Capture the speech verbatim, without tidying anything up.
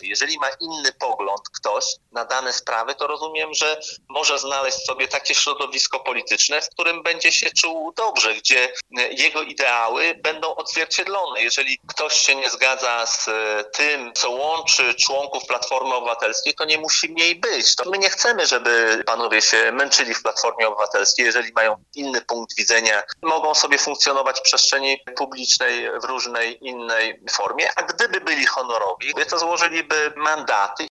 Jeżeli ma inny pogląd ktoś na dane sprawy, to rozumiem, że może znaleźć sobie takie środowisko polityczne, w którym będzie się czuł dobrze, gdzie jego ideały będą odzwierciedlone. Jeżeli ktoś się nie zgadza z tym, co łączy członków Platformy Obywatelskiej, to nie musi mniej być. To my nie chcemy, żeby panowie się męczyli w Platformie Obywatelskiej. Jeżeli mają inny punkt widzenia, mogą sobie funkcjonować w przestrzeni publicznej w różnej innej formie, a gdyby byli honorowi, to złożyliby mandaty